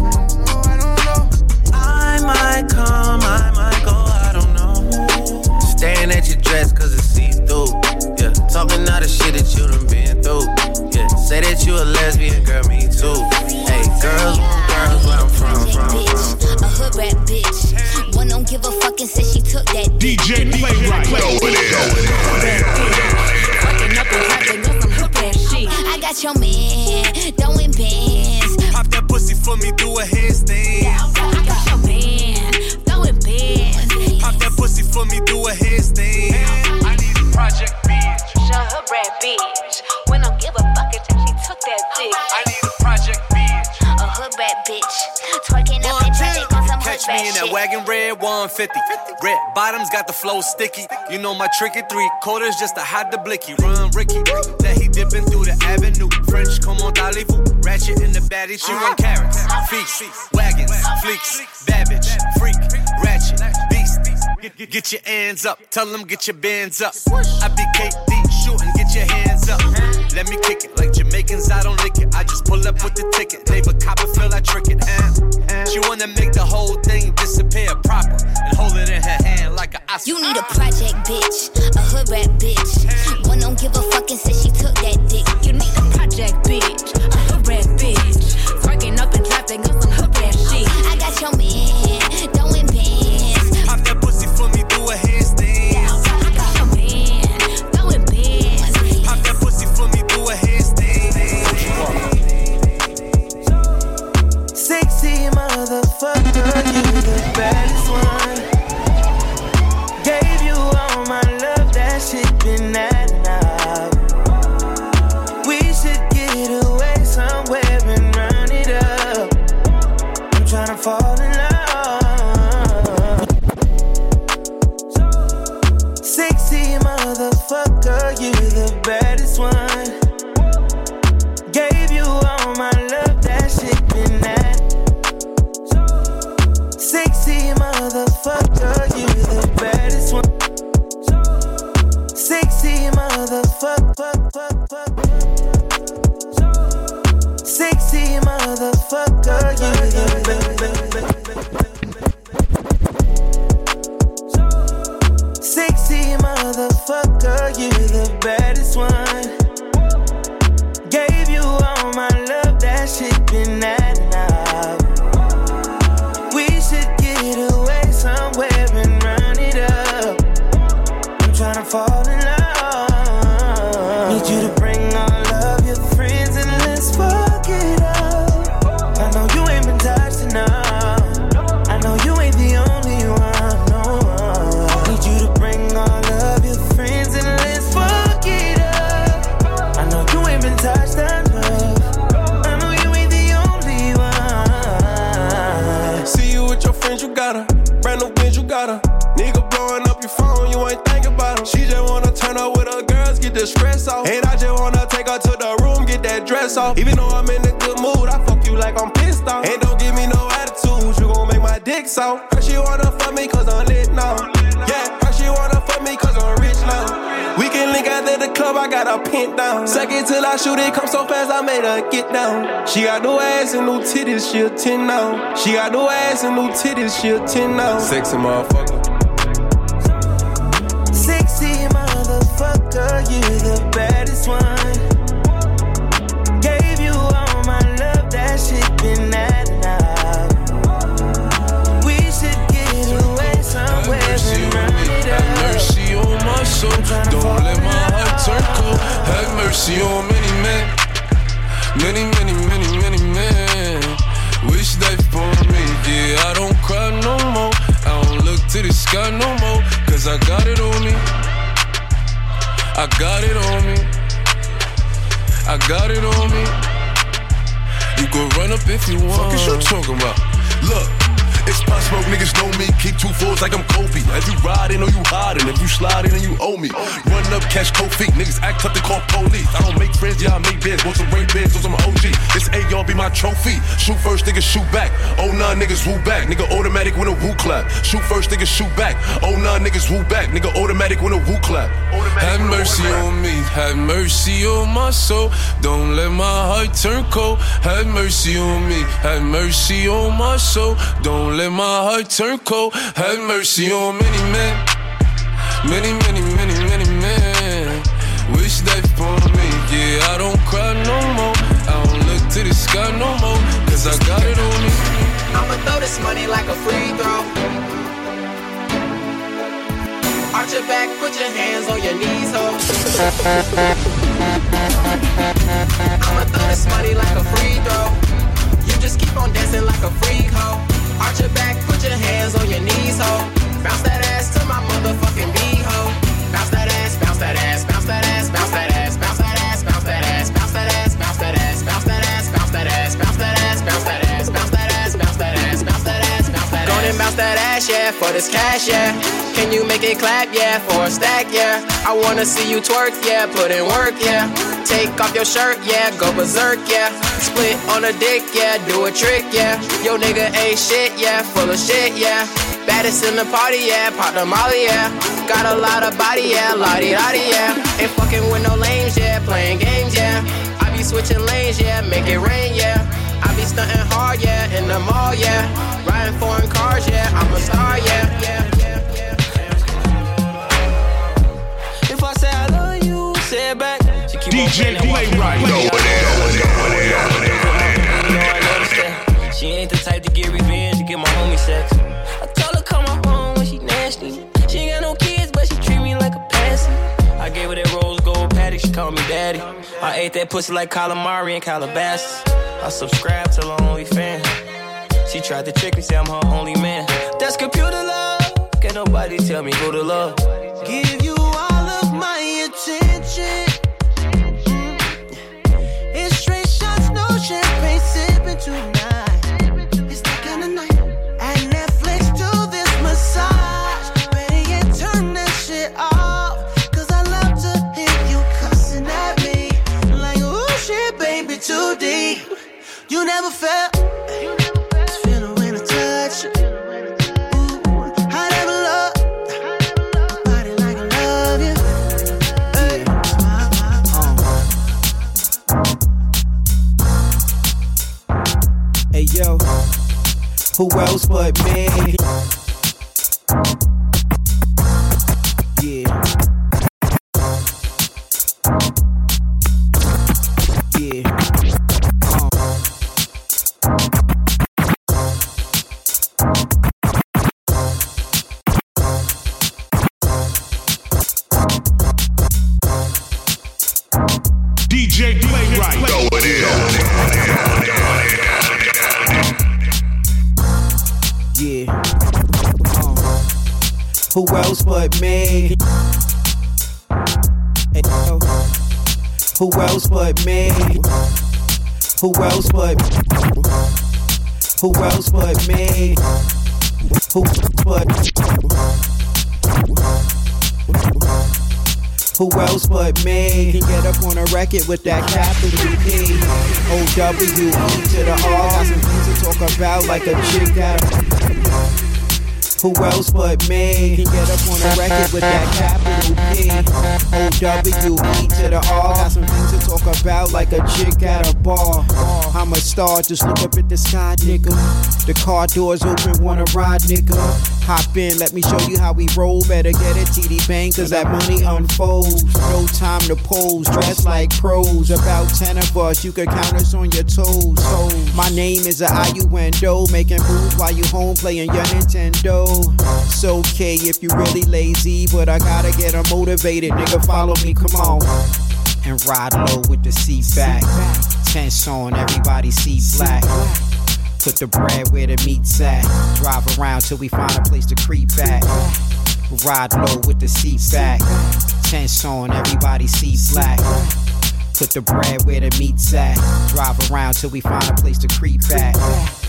S9: I might come, I might go, I don't know.
S13: Staring at your dress cause it's see-through. Yeah, talking all the shit that you done been through. Yeah, say that you a lesbian, girl, me too. Hey, girls, where I'm from.
S7: A hood rat bitch. One don't give a fuck and says she took that
S17: DJ Playwright.
S7: I got your man, throwing bands.
S18: Pop that pussy for me, do a handstand.
S7: I got your man, throwing bands.
S18: Pop that pussy for me, do a handstand. I need a project bitch.
S19: Shut her rat bitch. When don't give a fuck if she took that dick.
S18: I need a project bitch.
S7: A hood rat bitch. Twerking up in traffic on some
S18: Catch me in that wagon red 150. Red bottoms got the flow sticky. You know my tricky 3/4 just to hide the blicky. Run Ricky, that he dipping through the avenue. French, come on, Talibou. Ratchet in the baddie, she run carrots. Feast, wagons, fleeks, bad bitch, freak, ratchet, beast. Get your hands up, tell them get your bands up. I be KD shooting, get your hands up. Let me kick it like Jamaicans, I don't lick it. I just pull up with the ticket. Leave a copper, feel I trick it. She wanna make the whole thing disappear proper and hold it in her hand like an Oscar.
S7: You need a project bitch, a hood rat bitch. One don't give a fuck and says she took that dick.
S19: You need a project bitch, a hood rat bitch. Twerking up in traffic on some hood rat shit.
S7: I got your man, throwing bands.
S18: Pop that pussy for me, do a handstand.
S7: I got your man, throwing bands.
S18: Pop that pussy for me, do a handstand.
S9: Sexy motherfucker, you the baddest one. Gave you all my love, that shit been that now. We should get away somewhere and run it up. I'm tryna fall in love. Sexy motherfucker, you the baddest one. Gave you all my love, that shit been that. Sexy motherfucker, you the baddest one. Sexy motherfucker. Sexy motherfucker, you the Sexy motherfucker, you the baddest one. Gave you all my love, that shit been that now. We should get away somewhere and run it up. I'm tryna fall in love. Need you to bring all of your friends and let's fuck it up. I know you ain't been touched enough. I know you ain't the only one, no. Need you to bring all of your friends and let's fuck it up. I know you ain't been touched enough. I know you ain't the only one.
S20: See you with your friends, you got her. Brand new bitch, you got her. Nigga blowing up your phone, you ain't thinking about her. She just wanna turn up with her girls, get the stress off. And I just wanna take her to the room, get that dress off. Even though I'm in a good mood, I fuck you like I'm pissed off. And don't give me no attitude, you gon' make my dick soft. Her she wanna fuck me cause I'm lit now. Yeah, her she wanna fuck me cause I'm rich now. We can link after the club, I got her pinned down. Second till I shoot it, come so fast, I made her get down. She got no ass and no titties, she a 10 now. She got no ass and no titties, she a 10 now. Sexy motherfucker.
S9: Sexy motherfucker, you the baddest one. Gave you all my love, that shit been that now. We should get away somewhere and run it up.
S21: Have mercy on my soul, don't let my heart turn cold. Have mercy on many men, many, many, many, many men. Wish life for me, yeah, I don't cry no more. I don't look to the sky no more, cause I got it on me. I got it on me. I got it on me. You can run up if you want. Fuck is you talking about? Look, It's Pop Smoke, niggas know me. Keep 2 4s like I'm Kobe. As you riding or you hiding, if you sliding and you owe me. Run up, catch cold feet. Niggas act tough, they call police. I don't make friends, yeah, I make bids. Want some rape bids, want some OG. This AR be my trophy. Shoot first, niggas shoot back. 09 niggas woo back. Nigga automatic when a woo clap. Shoot first, niggas shoot back. 09 niggas woo back. Nigga automatic when a woo clap. Have mercy on me. Have mercy on my soul. Don't let my heart turn cold. Have mercy on me. Have mercy on my soul. Don't let my heart turn cold. Have mercy on many men. Many, many, many, many men. Wish that for me. Yeah, I don't cry no more. I don't look to the sky no more. Cause I got it on me.
S17: I'ma throw this money like a free throw. Arch your back, put your hands on your knees, ho. I'ma throw this money like a free throw. You just keep on dancing like a freak, ho. Arch your back, put your hands on your knees, ho. Bounce that ass to my motherfucking beat, ho. Bounce that ass, bounce that ass, bounce that ass, bounce that ass, bounce that ass, bounce that ass, bounce that ass, bounce that ass, bounce that ass, bounce that ass, bounce that ass, bounce that ass, bounce that ass, bounce that ass, bounce that ass, bounce that ass. Go and bounce that ass, yeah, for this cash, yeah. Can you make it clap, yeah, for a stack, yeah? I wanna see you twerk, yeah, put in work, yeah. Take off your shirt, yeah, go berserk, yeah. Split on a dick, yeah, do a trick, yeah. Yo nigga ain't shit, yeah, full of shit, yeah. Baddest in the party, yeah, pop the molly, yeah. Got a lot of body, yeah, lottie-dottie, yeah. Ain't fucking with no lames, yeah, playing games, yeah. I be switching lanes, yeah, make it rain, yeah. I be stunting hard, yeah, in the mall, yeah. Riding foreign cars, yeah, I'm a star, yeah, yeah.
S9: If I say I love you, say it back.
S22: DJ Playwright.
S9: She ain't the type to get revenge, to get my homie sex. I told her come on home when she nasty. She ain't got no kids, but she treat me like a passy. I gave her that rose gold paddock, she called me daddy. I ate that pussy like calamari and Calabasas. I subscribed to her OnlyFans. She tried to trick me, say I'm her only man. That's computer love. Can't nobody tell me who to love.
S2: Give you all of my attention. It's straight shots, no champagne sipping tonight. It's that kind of night. At Netflix, do this massage. Better yet, turn that shit off. Cause I love to hear you cussing at me. Like, oh shit, baby, too deep. You never felt this feeling when I touch you. I never love nobody like I love you. Hey,
S5: Hey yo, who else but me? Yeah. Yeah.
S22: DJ Playwright. Throw it in.
S5: Yeah. Who else but me? Hey, yo. Who else but me? Who else but Who else but me? Who else but me? Can get up on a record with that capital P. O-W-E to the R. Got some things to talk about like a chick got. Who else but me? Can get up on a record with that capital P. O-W-E to the R. Got some things to talk about like a chick at a bar. I'm a star, just look up at the sky, nigga. The car doors open, wanna ride, nigga. Hop in, let me show you how we roll. Better get a TD Bang, cause that money unfolds. No time to pose, dress like pros. About 10 of us, you can count us on your toes. So, my name is a I-U-N-D-O. Making moves while you home playing your Nintendo. It's okay if you really lazy, but I gotta get her motivated. Nigga, follow me, come on. And ride low with the seat back. Tense on, everybody see black. Put the bread where the meat's at. Drive around till we find a place to creep at. Ride low with the seat back. Tense on, everybody see black. Put the bread where the meat's at. Drive around till we find a place to creep at.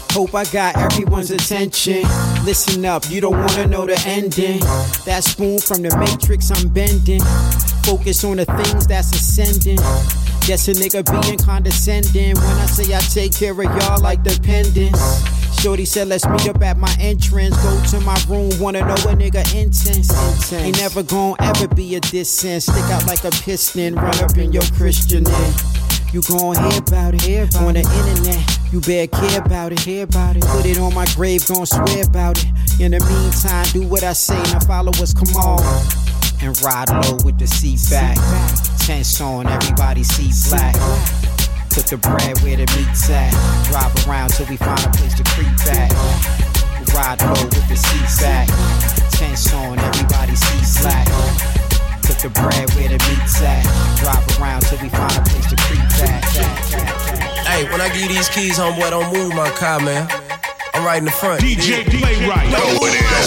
S3: Hope I got everyone's attention. Listen up, you don't wanna know the ending. That spoon from the Matrix I'm bending. Focus on the things that's ascending. Guess a nigga being condescending when I say I take care of y'all like dependents. Shorty said let's meet up at my entrance. Go to my room, wanna know a nigga intense. Ain't never gon' ever be a distance. Stick out like a piston, run up in your Christian name. You gon' hear about it on the internet. You better care about it. Put it on my grave, gon' swear about it. In the meantime, do what I say. Now followers, come on. And ride low with the seat back. Tense on, everybody see black. Put the bread where the meat's at. Drive around till we find a place to creep back. Ride low with the seat back. Tense on, everybody see black. Put the bread where the meat's at. Drive around till we find a place to creep back.
S13: Hey, when I give you these keys, homeboy, don't move my car, man. I'm right in the front.
S22: DJ Playwright.
S13: Oh,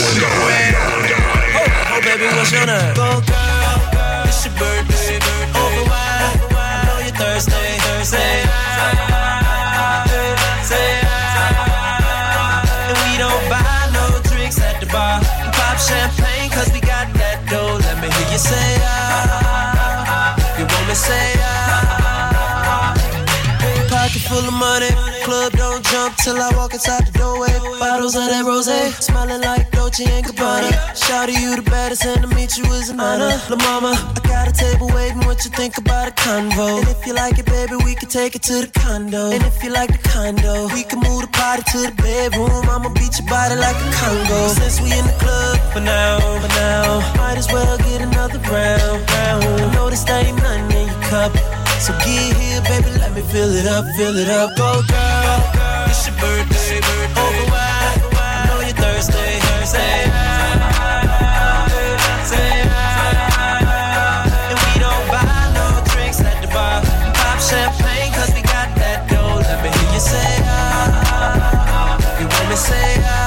S13: baby, what's your name? Go, girl, it's your birthday. Over wine, I know you're Thursday. And we don't buy no drinks at the bar. We pop champagne cause we got that dough. Let me hear you say you want me say Pocket full of money, club don't jump till I walk inside the doorway. Bottles of that rosé, smelling like Dolce & Gabbana. Shawty, you the baddest, and to meet you is an honor. La mama, I got a table waiting, what you think about a convo? And if you like it, baby, we can take it to the condo. And if you like the condo, we can move the party to the bedroom. I'ma beat your body like a Congo. Since we in the club for now, might as well get another round. I know this ain't nothing in your cup, so get here, baby, let me fill it up. Go, girl, it's your birthday. Over wine, I know you're Thursday. And we don't buy no drinks at the bar. Pop champagne cause we got that dough. Let me hear you say you want me say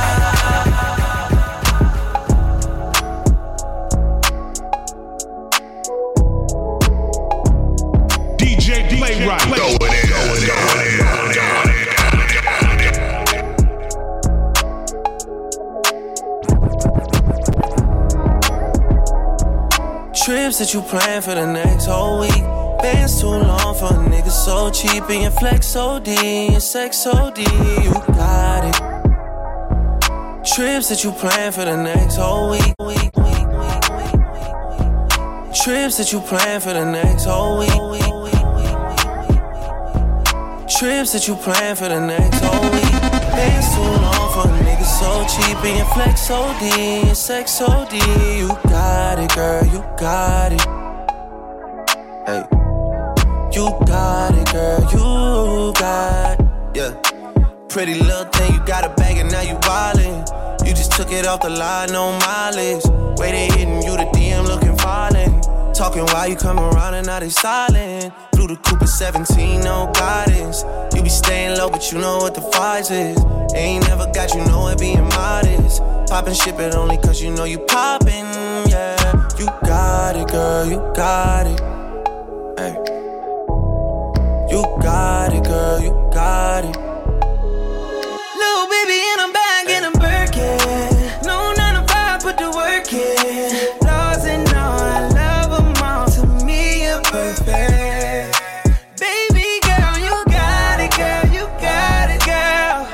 S22: DJ Playwright.
S13: Trips that you plan for the next whole week. Bands too long for a nigga so cheap. And your flex OD, your sex OD, you got it. Trips that you plan for the next whole week. Trips that you plan for the next whole week. Trips that you plan for the next whole week. Bands too long for a nigga so cheap. And your flex OD, your sex OD, you got it, girl, you got it. Hey, you got it, girl, you got it. Yeah, pretty little thing, you got a bag and now you wildin'. You just took it off the line, no mileage. Way they hitting you, the DM looking violent. Talking while you come around and now they silent. Blew the Cooper 17, no guidance. You be staying low, but you know what the price is. Ain't never got you know it being modest. Poppin' ship it only cause you know you poppin', yeah. You got it, girl, you got it. Hey. You got it, girl, you got it.
S9: Little baby and I'm back and I'm Birkin. No 9 to 5, put the work in. Laws and all, I love them all. To me, you're perfect. Baby girl, you got it, girl. You got it, girl.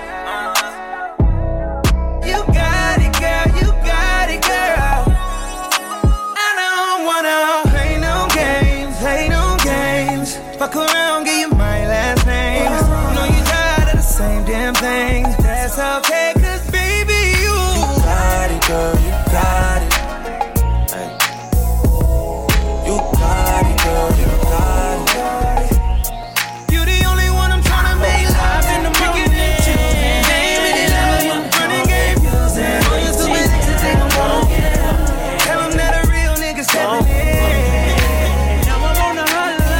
S9: You got it, girl. You got it, girl. I don't wanna play no games, play no games. Fuck around, give you my last name. Know you tired of the same damn thing. That's okay, cause baby, you
S13: got it, girl, you got it. Hey. You got it, girl, you got it.
S9: You the only one I'm tryna make live in the morning. Name it, I'm running game. Know you're too busy to take them home. Tell them that a real nigga stepping in. Now I'm on the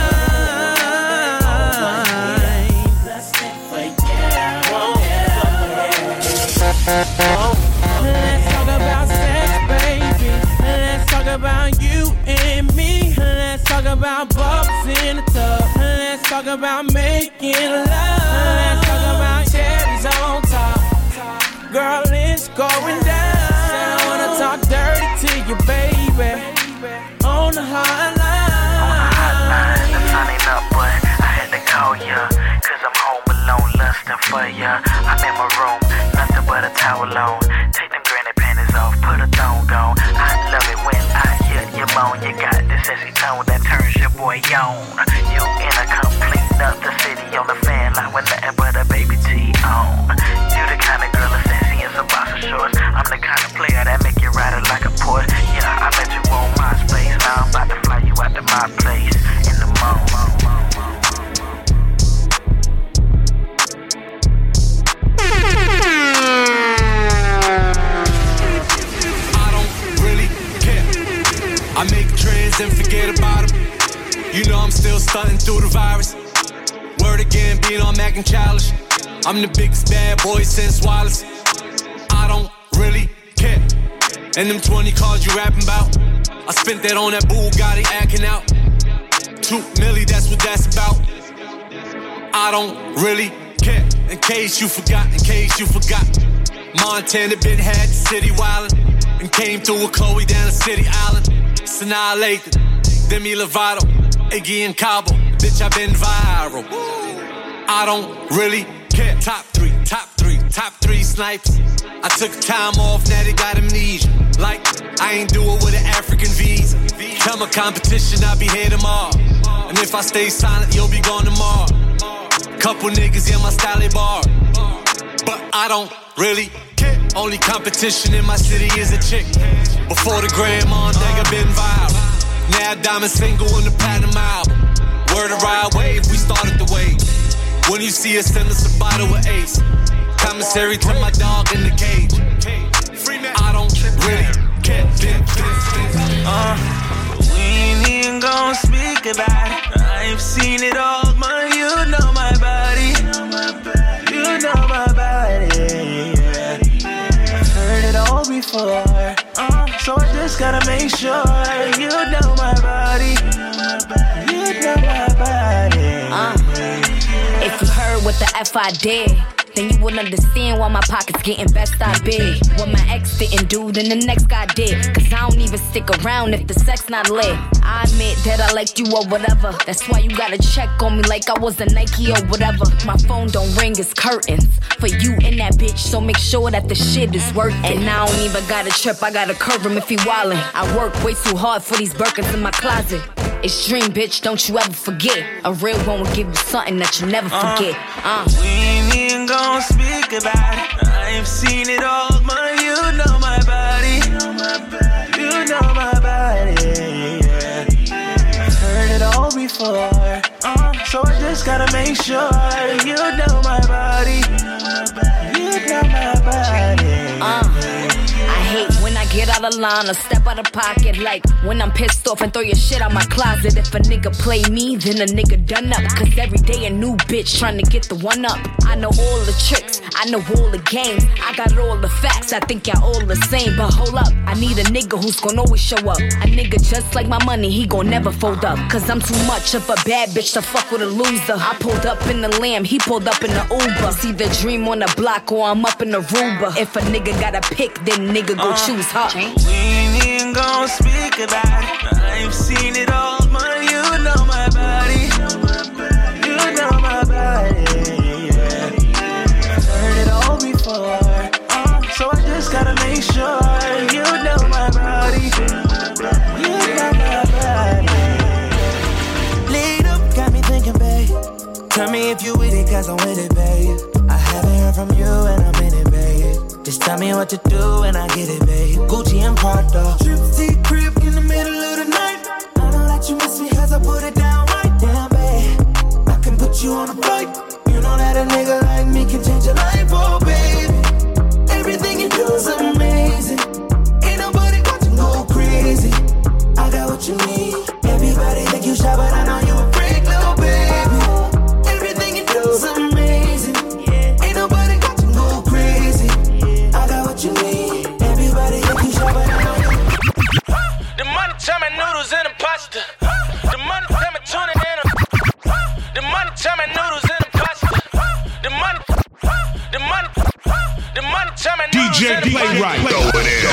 S9: hotline. Let's talk about sex, baby. Let's talk about you and me. Let's talk about bubbles in the tub. Let's talk about making love. Let's talk about cherries on top.
S5: Girl, it's going down. Said I wanna talk dirty to you, baby. On the hotline.
S6: The sun ain't up, but I had to call ya. Cause I'm home alone, lusting for ya. I'm in my room, nothing but a towel on. Take them granny panties off, put a thong on. I love it when I hear you moan. You got this sexy tone that turns your boy on. You in a complete other city on the fan line with nothing but a baby T on. You the kind of girl that's sexy in some boxer shorts. I'm the kind of player that make you ride it like a Porsche. Yeah, I met you on MySpace. Now I'm about to fly you out to my place in the morning.
S18: I make trends and forget about them. You know I'm still stunting through the virus. Word again, being on Mac and Childish. I'm the biggest bad boy since Wallace. I don't really care. And them 20 cars you rapping about, I spent that on that Bugatti acting out. 2 milli, that's what that's about. I don't really care. In case you forgot, Montana been had the city wildin'. And came through with Chloe down the city island. Sanaa Lathan, Demi Lovato, Iggy and Cabo. Bitch, I been viral. I don't really care. Top three snipers. I took time off, now they got amnesia. Like, I ain't do it with an African visa. Tell my competition I'll be here tomorrow. And if I stay silent, you'll be gone tomorrow. Couple niggas in my style bar. But I don't really care. Only competition in my city is a chick. Before the grandma and nigga been viral. Now diamond single in the platinum album. Word of ride wave, we started the wave. When you see us, send us a bottle of Ace. Commissary to my dog in the cage. I don't really care.
S9: We ain't even gon' speak about it. I've seen it all, man. You know my body. You know my body. Heard it all before. So I just gotta make sure you know my body. You know my body.
S19: If you heard what the F I did, then you would understand why my pockets getting best I big. What my ex didn't do, then the next guy did. Cause I don't even stick around if the sex not lit. I admit that I liked you or whatever. That's why you gotta check on me like I was a Nike or whatever. My phone don't ring, it's curtains for you and that bitch, so make sure that the shit is worth it. And I don't even gotta trip, I gotta curve him if he wildin'. I work way too hard for these Birkins in my closet. It's dream, bitch, don't you ever forget. A real one will give you something that you never forget.
S9: We ain't even gon' speak about it. I've seen it all, man. You know my body. You know my body. Heard it all before. So I just gotta make sure you know my body. You know my body.
S19: I hate when I get out of line or step out of pocket. Like when I'm pissed off and throw your shit out my closet. If a nigga play me, then a nigga done up. Cause every day a new bitch trying to get the one up. I know all the tricks, I know all the games. I got all the facts, I think y'all all the same. But hold up, I need a nigga who's gonna always show up. A nigga just like my money, he gon' never fold up. Cause I'm too much of a bad bitch to fuck with a loser. I pulled up in the Lamb, he pulled up in the Uber. It's either dream on the block or I'm up in the Ruba. If a nigga got a pick, then nigga go choose her.
S9: We ain't even gon' speak about it. I've seen it all, man. You know my body. You know my body. Heard it all before. So I just gotta make sure you know my body. You know my body. Lead up, got me thinking, babe. Tell me if you with it, cause I'm with it, babe. I haven't heard from you and I'm in it, babe. Just tell me what to do and I get it, babe. Gucci and Prada. Trip to crib in the middle of the night. I know that you miss me cause I put it down right. Damn, babe, I can put you on a flight. You know that a nigga like me can change your life, oh baby. Everything you do is amazing. Ain't nobody watching go crazy. I got what you need. Everybody think you shy, but I know you a freak, little baby. Everything you do is amazing. Ain't nobody watching go crazy. I got what you need. Everybody think you shy, but I know you. The money tell me noodles and a pasta. The money tell me tuna and a. The money tell me noodles and a pasta. The money.
S22: DJ Playwright. Throw it in.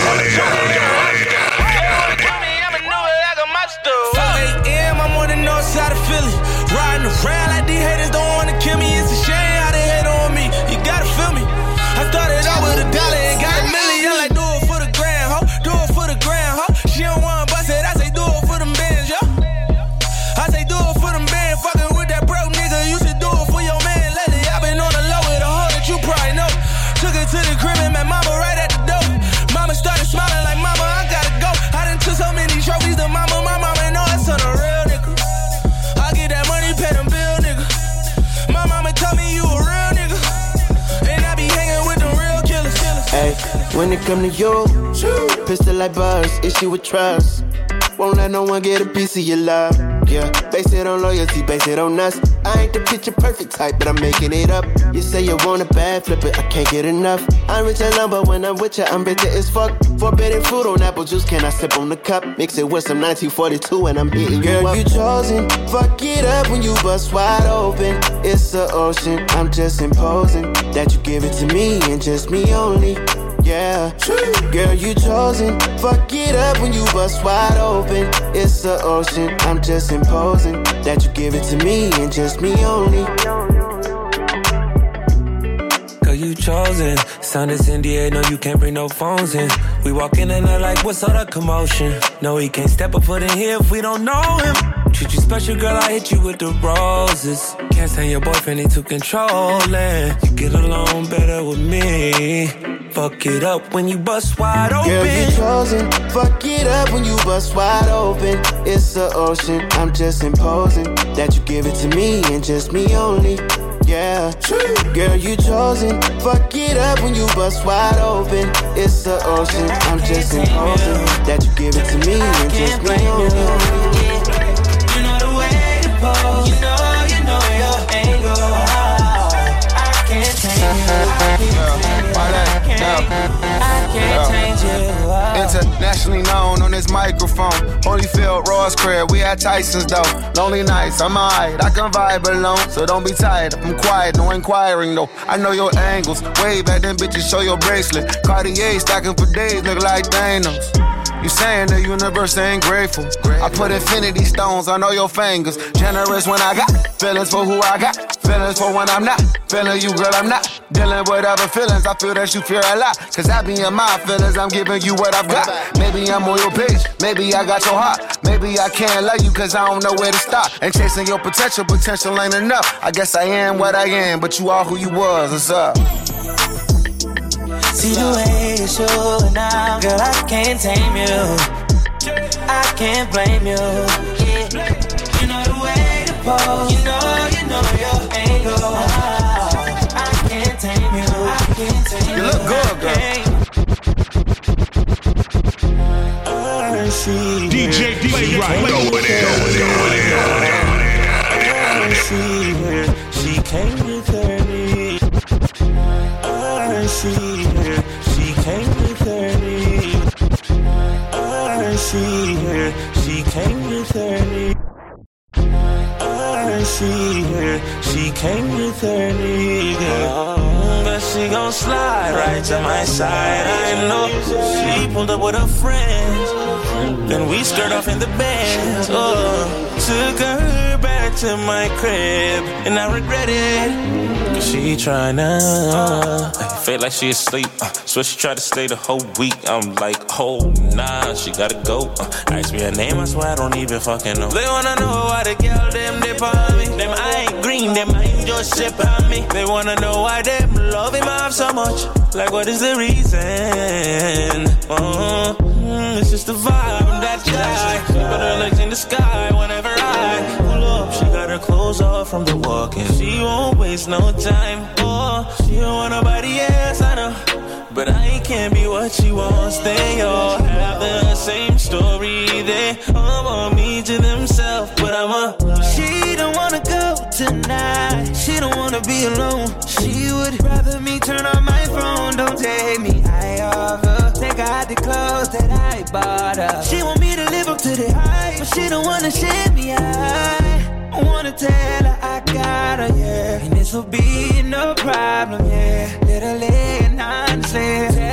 S5: 5 a.m. I'm on the north side of Philly. Riding around like these haters don't wanna kill me. It's a shame how they hate on me. You gotta feel me. I started out with $1 and got $1 million. Like do it for the gram, ho. Do it for the gram, ho. She don't wanna bust it. I say do it for them bands, yo. I say do it for them bands. Fucking with that broke nigga. You should do it for your man lately. I been on the low with a hoe that you probably know. Took her to the crib and met mama right at the door. Mama started smiling like mama, I gotta go. I done took so many trophies to mama. My mama know it's on a real nigga. I get that money, pay them bill, nigga. My mama told me you a real nigga. And I be hanging with them real killers.
S8: Hey, when it come to you, pistol like buzz, issue with trust. Won't let no one get a piece of your love. Yeah, base it on loyalty, base it on us. I ain't the picture perfect type, but I'm making it up. You say you want a bad, flip it, I can't get enough. I'm rich alone, but when I'm with you, I'm bitter as fuck. Forbidden fruit on apple juice, can I sip on the cup? Mix it with some 1942 and I'm hitting you up. Girl, you chosen, fuck it up when you bust wide open. It's the ocean, I'm just imposing that you give it to me and just me only. Yeah, girl, you chosen. Fuck it up when you bust wide open. It's the ocean, I'm just imposing that you give it to me and just me only.
S10: Girl, you chosen. Sound is NDA, no, you can't bring no phones in. We walk in and they're like, what's all the commotion? No, he can't step a foot in here if we don't know him. Treat you special, girl, I hit you with the roses. Can't stand your boyfriend, he too controlling. You get along better with me. Fuck it up when you bust wide open.
S8: Girl, you chosen. Fuck it up when you bust wide open. It's the ocean, I'm just imposing that you give it to me and just me only. Yeah, girl, you chosen. Fuck it up when you bust wide open. It's the ocean, I'm just imposing that you give it to me and just me only.
S9: You know the way to pose. You know your angle. I can't change you. I can't change you.
S23: Internationally known on this microphone. Holyfield, Ross Crab, we at Tyson's though. Lonely nights, I'm alright, I can vibe alone. So don't be tired, I'm quiet, no inquiring though. I know your angles, way back then bitches show your bracelet. Cartier stacking for days, look like Thanos. You saying the universe ain't grateful. I put infinity stones on all your fingers. Generous when I got feelings for who I got. Feelings for when I'm not feeling you, girl, I'm not dealing with other feelings. I feel that you fear a lot. Cause I be in my feelings, I'm giving you what I've got. Maybe I'm on your page, maybe I got your heart. Maybe I can't love you cause I don't know where to stop. And chasing your potential ain't enough. I guess I am what I am, but you are who you was, what's up?
S9: See the way you're showing now, girl, I can't tame you. I can't blame you. Yeah. You know the way to pose. You know your angle. I can't tame you. I can't tame you.
S23: You look good, girl.
S22: DJ Playwright.
S9: She came with her knee. I see her. She came with her knee. I see her. She came with her knee. I see her. She came with her knee. But she gon' slide right to my side. I know she pulled up with her friends. Then we skirt off in the bed. Took her back to my crib, and I regret it. Cause she tryna feel like she asleep. So she tried to stay the whole week. I'm like, oh nah, she gotta go. Ask me her name, I swear I don't even fucking know. They wanna know why the girl them dip on me. Them I ain't green, them I ain't just ship on me. They wanna know why them love him off so much. Like what is the reason? It's just the vibe that guy. Put her legs in the sky whenever I pull up. She got her clothes off from the walking. She won't waste no time. She don't want nobody else, I know. But I can't be what she wants. They all have the same story. They all want me to themselves, but she don't wanna go tonight. She don't wanna be alone. She would rather me turn on my phone. Don't take me eye off her. Take out the clothes that I bought her. She want me to live up to the hype, but she don't wanna share me. I wanna tell her I got her, yeah. And this'll be no problem, yeah. Literally and honestly.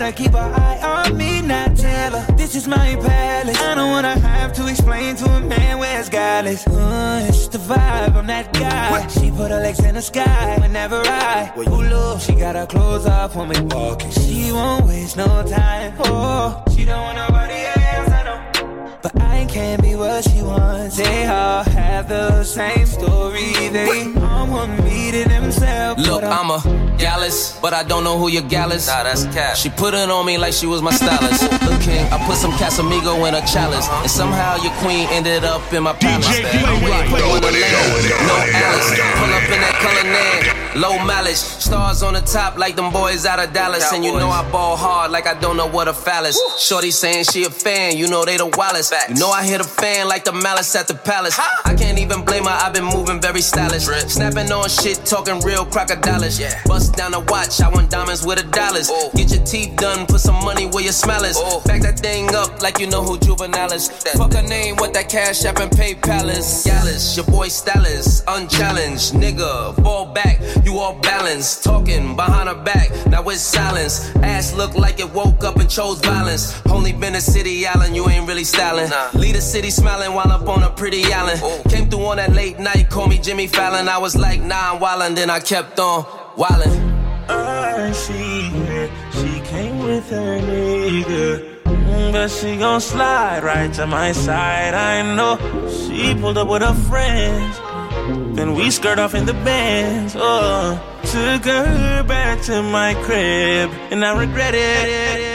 S9: better keep an eye on me, not tell her. This is my palace. I don't wanna have to explain to a man where it's godless. It's the vibe, I'm that guy. She put her legs in the sky whenever I pull up. She got her clothes off when we walking. She won't waste no time. Oh, she don't want nobody else, I know. But I can't be what she wants. They all have the same story. They all want me to themselves.
S13: Look, I'm a gallus, but I don't know who your gal is. Nah, that's Cap. She put it on me like she was my stylist. Look, King, I put some Casamigo in a chalice, and somehow your queen ended up in my palace.
S22: DJ D-Right,
S13: no Alice, pull up in that color name, low mileage, stars on the top like them boys out of Dallas. And you know I ball hard like I don't know what a phallus. Shorty saying she a fan, you know they the wildest. You know I hit a fan like the malice at the palace. I can't even blame her, I've been moving very stylish. Snapping on shit, talking real crocodilish. Bust down the watch, I want diamonds with $1. Get your teeth done, put some money where your smell is. Back that thing up like you know who Juvenile is. Fuck her name, what that cash app and PayPal is. Gallus, your boy Stylus, unchallenged. Nigga, fall back, you all balanced. Talking behind her back, now it's silence. Ass look like it woke up and chose violence. Only been to City Island, you ain't really styling. Leave the city smiling while up on a pretty island. Came through on that late night, call me Jimmy Fallon. I was like, nah, I'm wildin', then I kept on wildin'.
S9: I see her, she came with her nigga, but she gon' slide right to my side. I know she pulled up with her friends, then we skirt off in the Benz. Took her back to my crib, and I regret it.